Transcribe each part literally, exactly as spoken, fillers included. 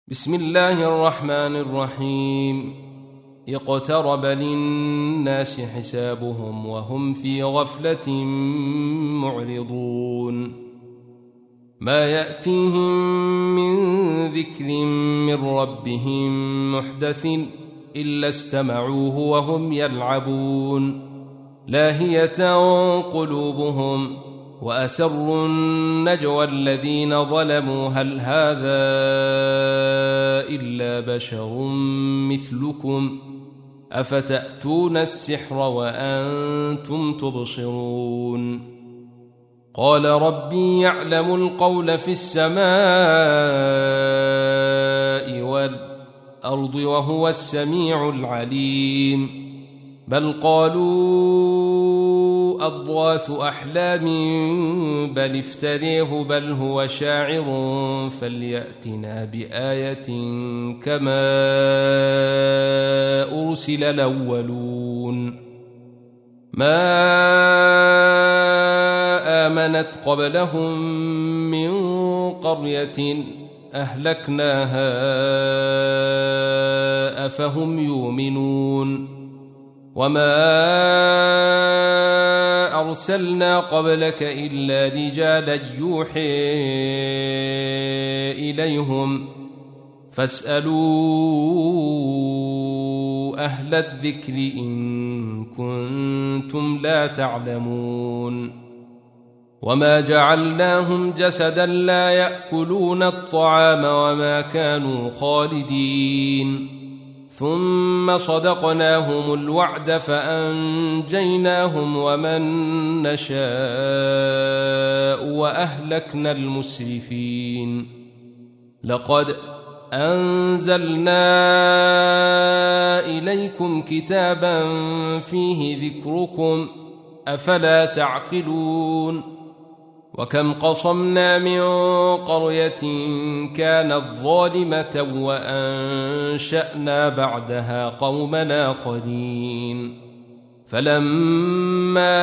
بسم الله الرحمن الرحيم. اقترب للناس حسابهم وهم في غفلة معرضون. ما يأتيهم من ذكر من ربهم محدث إلا استمعوه وهم يلعبون لاهية قلوبهم وأسروا النجوى الذين ظلموا هل هذا إلا بشر مثلكم أفتأتون السحر وأنتم تبصرون. قال ربي يعلم القول في السماء والأرض وهو السميع العليم. بل قالوا أضغاث أحلام بل افتريه بل هو شاعر فليأتنا بآية كما أرسل الأولون. ما آمنت قبلهم من قرية أهلكناها أفهم يؤمنون. وما أرسلنا قبلك إلا رجالا يوحي إليهم فاسألوا أهل الذكر إن كنتم لا تعلمون. وما جعلناهم جسدا لا يأكلون الطعام وما كانوا خالدين. ثم صدقناهم الوعد فأنجيناهم ومن نشاء وأهلكنا المسرفين. لقد أنزلنا إليكم كتابا فيه ذكركم أفلا تعقلون. وكم قصمنا من قرية كانت ظالمة وأنشأنا بعدها قوما آخرين فلما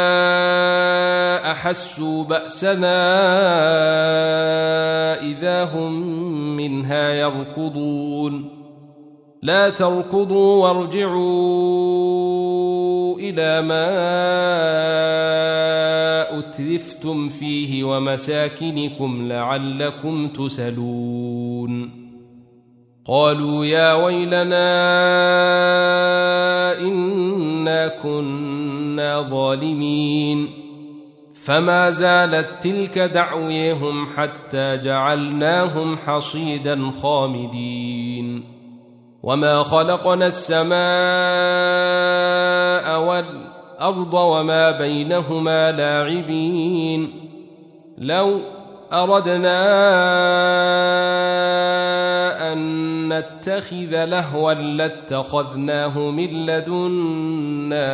أحسوا بأسنا إذا هم منها يركضون. لا تركضوا وارجعوا إلى ما أترفتم فيه ومساكنكم لعلكم تسلون. قالوا يا ويلنا إنا كنا ظالمين. فما زالت تلك دعويهم حتى جعلناهم حصيدا خامدين. وما خلقنا السماء والأرض وما بينهما لاعبين. لو أردنا أن نتخذ لهوا لاتخذناه من لدنا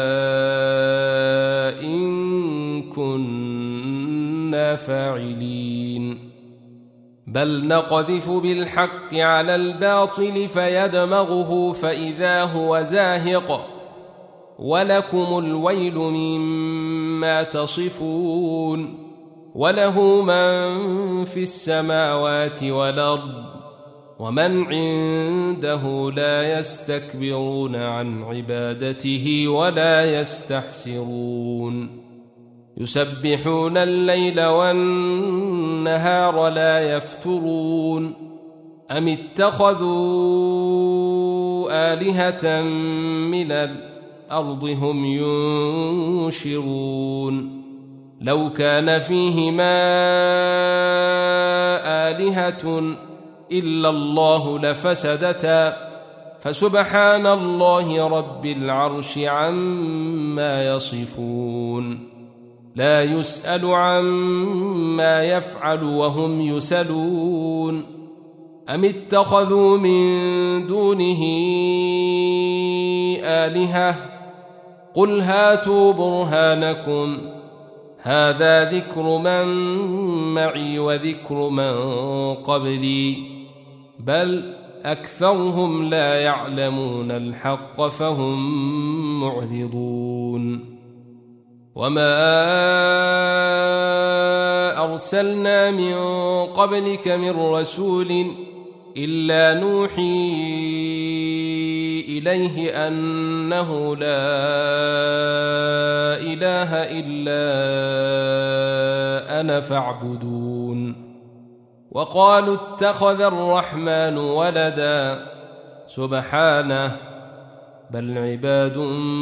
إن كنا فاعلين. بل نقذف بالحق على الباطل فيدمغه فإذا هو زاهق ولكم الويل مما تصفون. وله من في السماوات والأرض ومن عنده لا يستكبرون عن عبادته ولا يستحسرون. يسبحون الليل والنهار لا يفترون. أم اتخذوا آلهة من الأرض هم ينشرون. لو كان فيهما آلهة إلا الله لفسدتا فسبحان الله رب العرش عما يصفون. لا يسأل عما يفعل وهم يسألون. أم اتخذوا من دونه آلهة قل هاتوا برهانكم هذا ذكر من معي وذكر من قبلي بل أكثرهم لا يعلمون الحق فهم معرضون. وما أرسلنا من قبلك من رسول إلا نوحي إليه أنه لا إله إلا أنا فاعبدون. وقالوا اتخذ الرحمن ولدا سبحانه بل عباد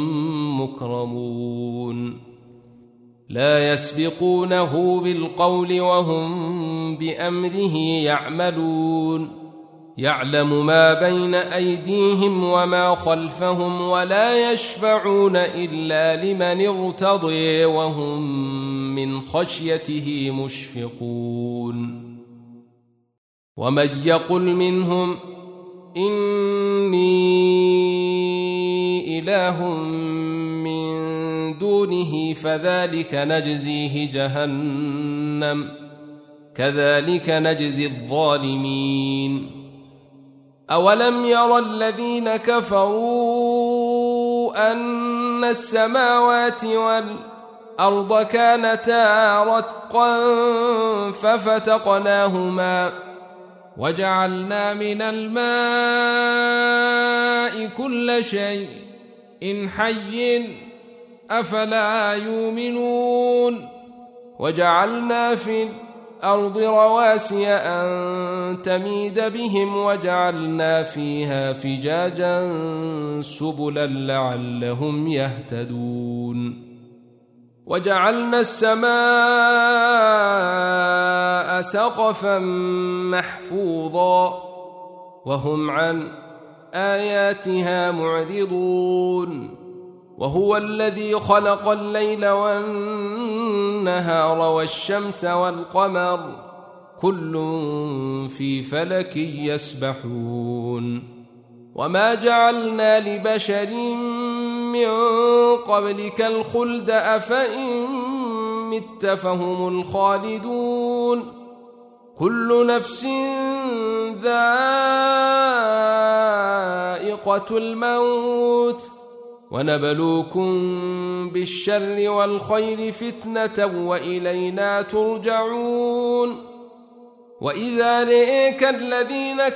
مكرمون لا يسبقونه بالقول وهم بأمره يعملون يعلم ما بين أيديهم وما خلفهم ولا يشفعون إلا لمن ارتضي وهم من خشيته مشفقون. ومن يقل منهم إني إله من دونه فذلك نجزيه جهنم كذلك نجزي الظالمين. أولم ير الذين كفروا أن السماوات والأرض كانتا رتقا ففتقناهما وجعلنا من الماء كل شيء إن حي أفلا يؤمنون. وجعلنا في الأرض رواسي أن تميد بهم وجعلنا فيها فجاجا سبلا لعلهم يهتدون. وجعلنا السماء سقفا محفوظا وهم عن آياتها معرضون. وهو الذي خلق الليل والنهار والشمس والقمر كل في فلك يسبحون. وما جعلنا لبشر من قبلك الخلد أفإن مت فهم الخالدون. كل نفس ذائقة الموت ونبلوكم بالشر والخير فتنة وإلينا ترجعون. وإذا رئيك الذين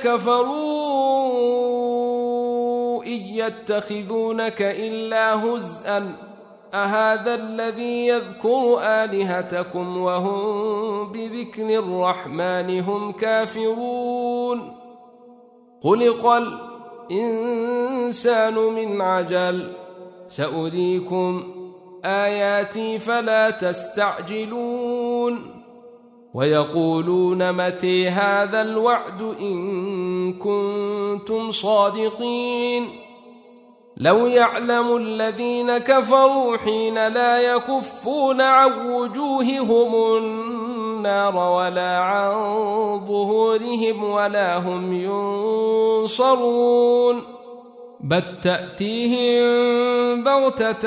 كفروا إن يتخذونك إلا هزءا أهذا الذي يذكر آلهتكم وهم بذكر الرحمن هم كافرون. خلق الإنسان من عجل سأريكم آياتي فلا تستعجلون. ويقولون متى هذا الوعد إن كنتم صادقين. لو يعلم الذين كفروا حين لا يكفون عن وجوههم النار ولا عن ظهورهم ولا هم ينصرون. بل تأتيهم بغتة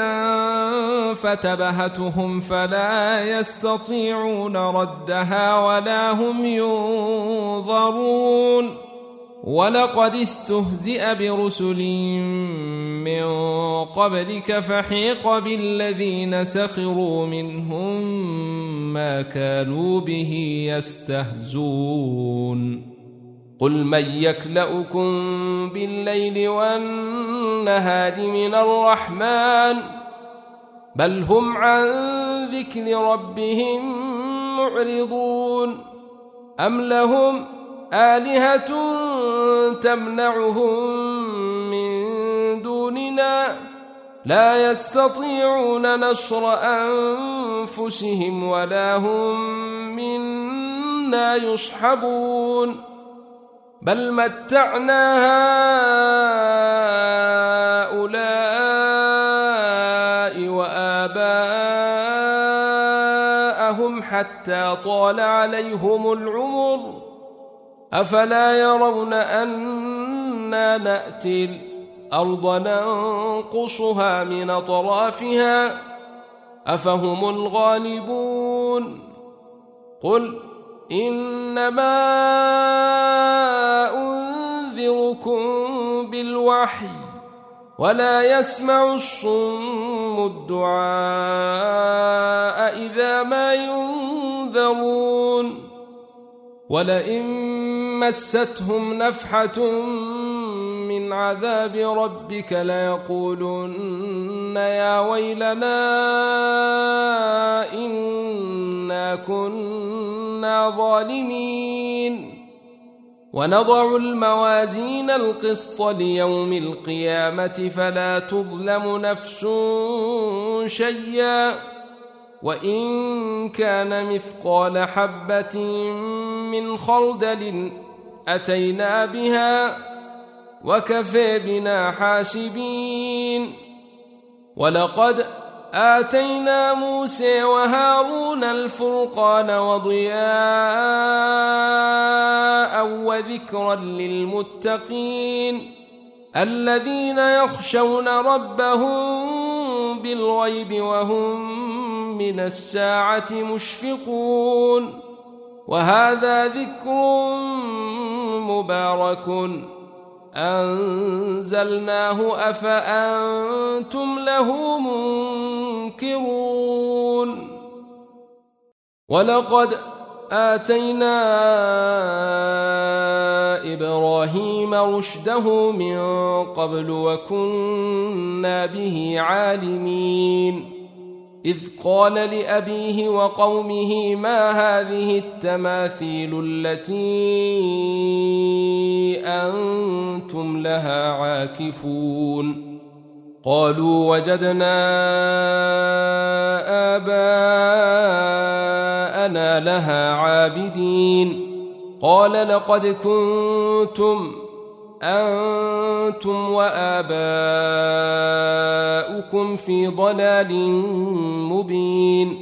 فتبهتهم فلا يستطيعون ردها ولا هم ينظرون. ولقد استهزئ برسل من قبلك فحيق بالذين سخروا منهم ما كانوا به يستهزون. قل من يكلؤكم بالليل والنهار من الرحمن بل هم عن ذكر ربهم معرضون. أم لهم آلهة تمنعهم من دوننا لا يستطيعون نصر أنفسهم ولا هم منا يصحبون. بل متعنا هؤلاء وآباءهم حتى طال عليهم العمر أفلا يرون أنا نأتي الأرض ننقصها من أطرافها أفهم الغالبون. قل إنما أنذركم بالوحي ولا يسمع الصم الدعاء إذا ما ينذرون. ولئن مستهم نفحة من عذاب ربك ليقولن يا ويلنا إنا كنا ظالمين ونضع الموازين القسط ليوم القيامة فلا تظلم نفس شيئا وإن كان مثقال حبة من خردل أتينا بها وكفى بنا حاسبين ولقد آتينا موسى وهارون الفرقان وضياء وذكرا للمتقين الذين يخشون ربهم بالغيب وهم من الساعة مشفقون وهذا ذكر مبارك أنزلناه أفأنتم له منكرون ولقد آتينا إبراهيم رشده من قبل وكنا به عالمين إذ قال لأبيه وقومه ما هذه التماثيل التي أنتم لها عاكفون قالوا وجدنا آباءنا لها عابدين قال لقد كنتم أنتم وآباؤكم في ضلال مبين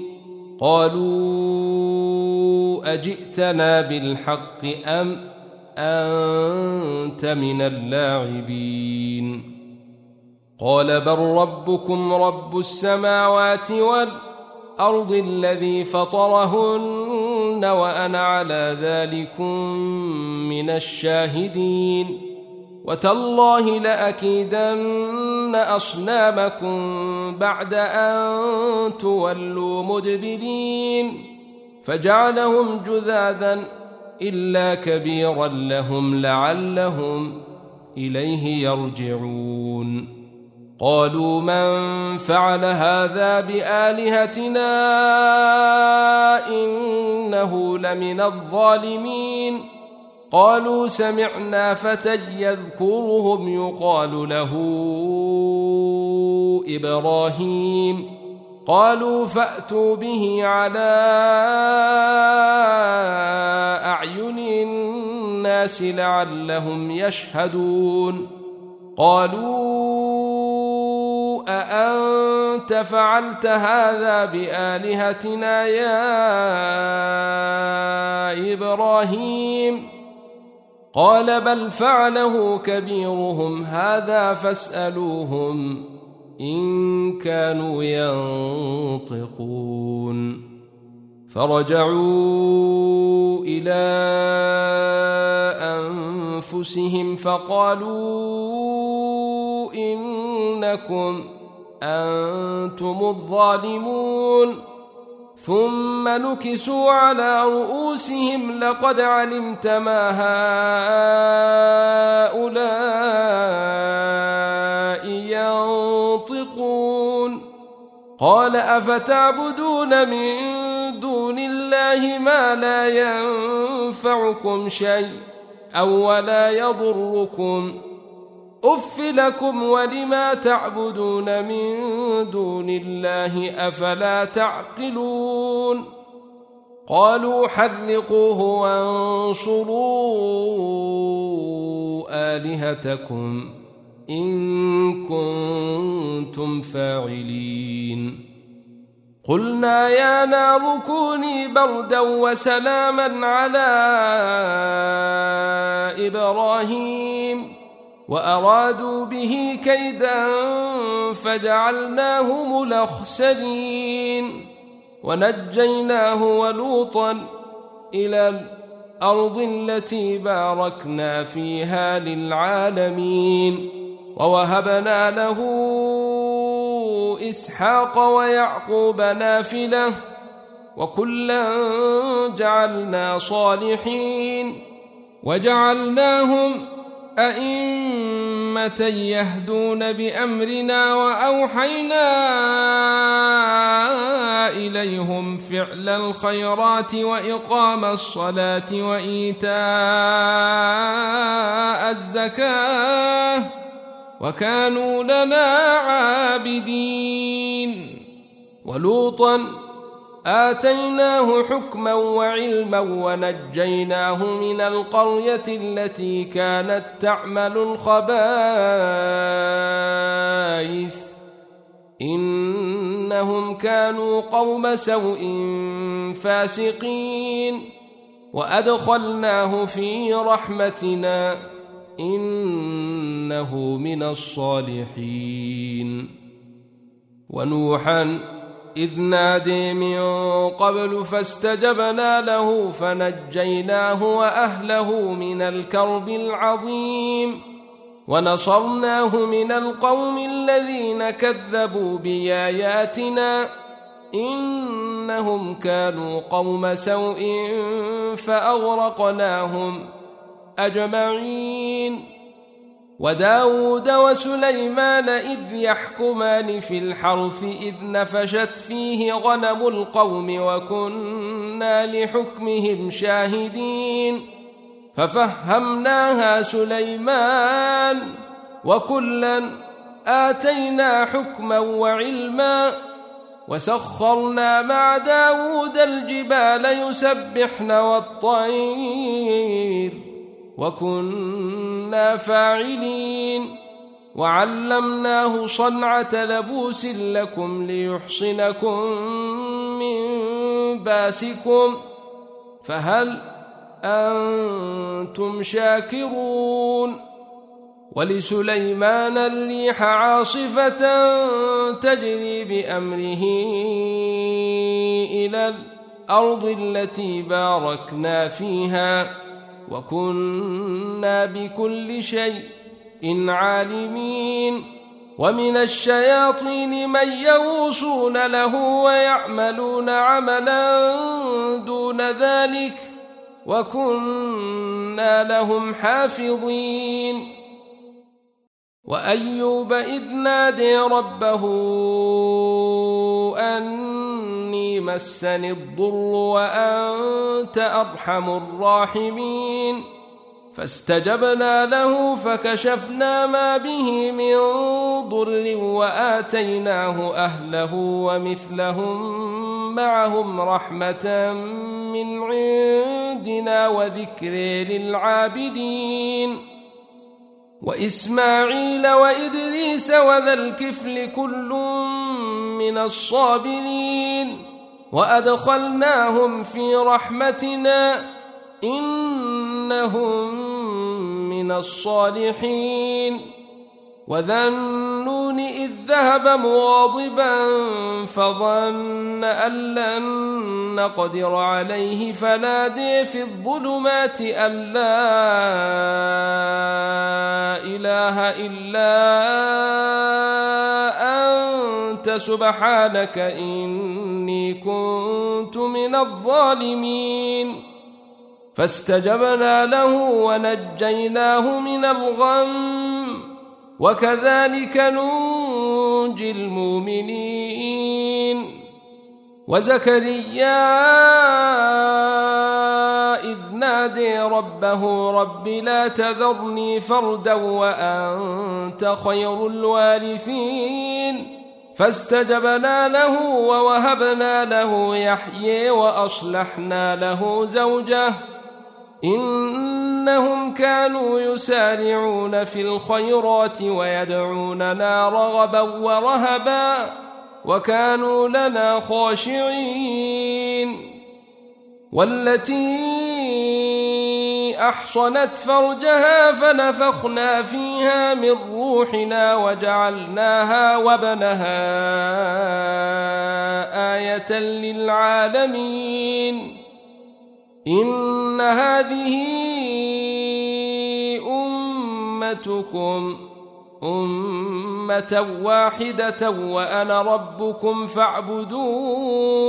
قالوا أجئتنا بالحق أم أنت من اللاعبين قال بل ربكم رب السماوات والأرض الذي فطرهن وأنا على ذلكم من الشاهدين وتالله لأكيدن أصنامكم بعد أن تولوا مدبرين فجعلهم جذاذا إلا كبيرا لهم لعلهم إليه يرجعون قالوا من فعل هذا بآلهتنا إنه لمن الظالمين قالوا سمعنا فتى يذكرهم يقال له إبراهيم قالوا فأتوا به على أعين الناس لعلهم يشهدون قالوا أأنت فعلت هذا بآلهتنا يا إبراهيم قال بل فعله كبيرهم هذا فاسألوهم إن كانوا ينطقون فرجعوا إلى أنفسهم فقالوا إنكم أنتم الظالمون ثم نكسوا على رؤوسهم لقد علمت ما هؤلاء ينطقون قال أفتعبدون من دون الله ما لا ينفعكم شيء أو ولا يضركم أف لكم ولما تعبدون من دون الله أفلا تعقلون قالوا حرقوه وانصروا آلهتكم إن كنتم فاعلين قلنا يا نار كوني بردا وسلاما على إبراهيم وأرادوا به كيدا فجعلناهم الأخسرين ونجيناه ولوطا إلى الأرض التي باركنا فيها للعالمين ووهبنا له إسحاق ويعقوب نافلة وكلا جعلنا صالحين وجعلناهم أئمة يهدون بأمرنا وأوحينا إليهم فعل الخيرات وإقام الصلاة وإيتاء الزكاة وكانوا لنا عابدين. ولوطا آتيناه حكما وعلما ونجيناه من القرية التي كانت تعمل الخبائث إنهم كانوا قوم سوء فاسقين وأدخلناه في رحمتنا إنه من الصالحين. ونوحا إذ نادي من قبل فاستجبنا له فنجيناه وأهله من الكرب العظيم ونصرناه من القوم الذين كذبوا بآياتنا إنهم كانوا قوم سوء فأغرقناهم أجمعين. وداود وسليمان إذ يحكمان في الحرث إذ نفشت فيه غنم القوم وكنا لحكمهم شاهدين ففهمناها سليمان وكلا آتينا حكما وعلما وسخرنا مع داود الجبال يسبحن والطير وكنا فاعلين وعلمناه صنعة لبوس لكم ليحصنكم من باسكم فهل أنتم شاكرون. ولسليمان الريح عاصفة تجري بأمره إلى الأرض التي باركنا فيها وكنا بكل شيء عالمين. ومن الشياطين من يغوصون له ويعملون عملا دون ذلك وكنا لهم حافظين. وأيوب إذ نادي ربه أني مسني الضر وأنت أرحم الراحمين فاستجبنا له فكشفنا ما به من ضر وآتيناه أهله ومثلهم معهم رحمة من عندنا وذكر للعابدين. وإسماعيل وإدريس وذا الكفل كل من الصابرين وأدخلناهم في رحمتنا إنهم من الصالحين. وذا النون إذ ذهب مغاضبا فظن أن لن نقدر عليه فنادي في الظلمات أن لا إله إلا أنت سبحانك إني كنت من الظالمين فاستجبنا له ونجيناه من الغم وكذلك ننجي المؤمنين. وزكريا إذ نادي ربه رب لا تذرني فردا وأنت خير الوارثين فاستجبنا له ووهبنا له يحيى وأصلحنا له زوجه إنهم كانوا يسارعون في الخيرات ويدعوننا رغبا ورهبا وكانوا لنا خاشعين. والتي أحصنت فرجها فنفخنا فيها من روحنا وجعلناها وابنها آية للعالمين. إن هذه أمتكم أمة واحدة وأنا ربكم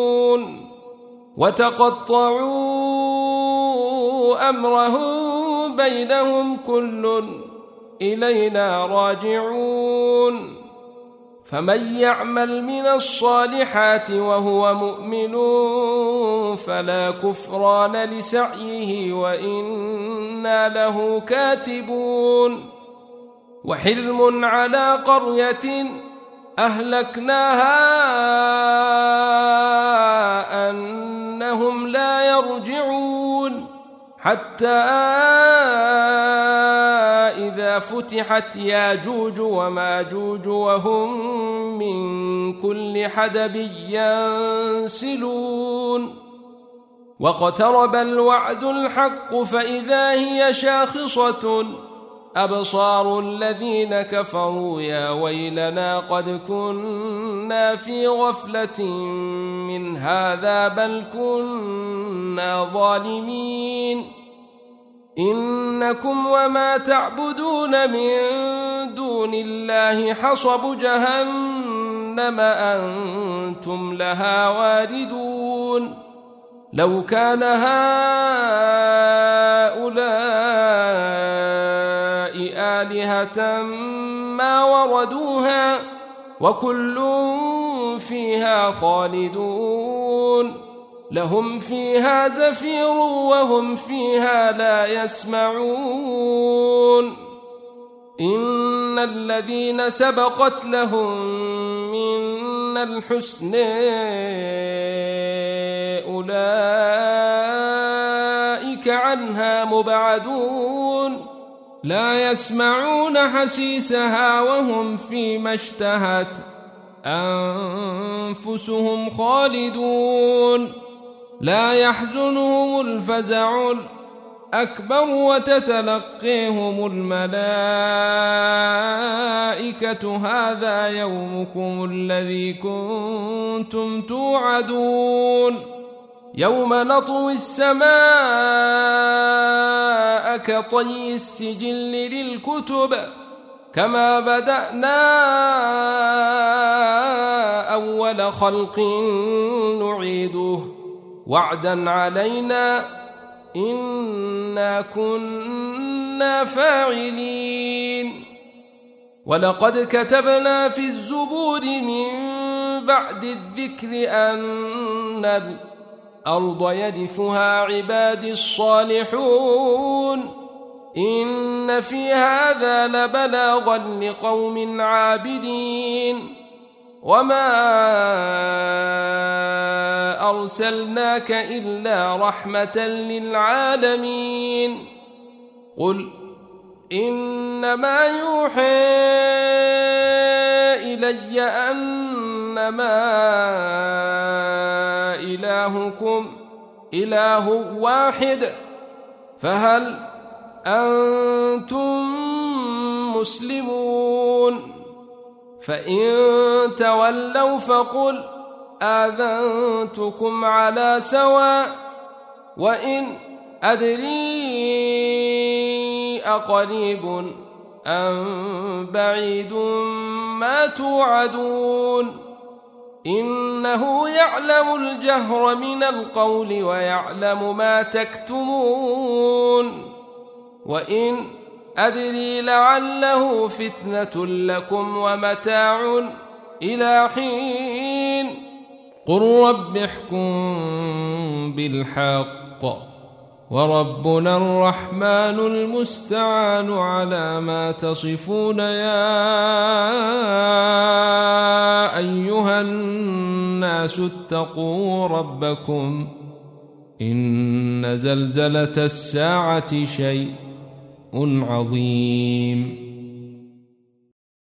فاعبدون. وتقطعوا أمرهم بينهم كل إلينا راجعون فمن يعمل من الصالحات وهو مؤمن فلا كفران لسعيه وإنا له كاتبون وحلم على قرية أهلكناها أنهم لا يرجعون حتى إذا فتحت ياجوج وماجوج وهم من كل حدب ينسلون واقترب الوعد الحق فإذا هي شاخصة أبصار الذين كفروا يا ويلنا قد كنا في غفلة من هذا بل كنا ظالمين إنكم وما تعبدون من دون الله حصب جهنم أنتم لها واردون لو كان هؤلاء آلهة ما وردوها وكل فيها خالدون لهم فيها زفير وهم فيها لا يسمعون إن الذين سبقت لهم من الحسن أولئك عنها مبعدون لا يسمعون حسيسها وهم فيما اشتهت أنفسهم خالدون لا يحزنهم الفزع الأكبر وتتلقيهم الملائكة هذا يومكم الذي كنتم توعدون يوم نطوي السماء كطي السجل للكتب كما بدأنا أول خلق نعيده وعدا علينا إنا كنا فاعلين ولقد كتبنا في الزبور من بعد الذكر أن الأرض يرثها عبادي الصالحون إن في هذا لبلاغا لقوم عابدين وما أرسلناك إلا رحمة للعالمين قل إنما يوحى إلي أنما إلهكم إله واحد فهل أنتم مسلمون فإن تولوا فقل آذنتكم على سواء وإن أدري أقريب أم بعيد ما توعدون إنه يعلم الجهر من القول ويعلم ما تكتمون وإن أدري لعله فتنة لكم ومتاع إلى حين قل رب احكم بالحق وربنا الرحمن المستعان على ما تصفون يا أيها الناس اتقوا ربكم إن زلزلة الساعة شيء عظيم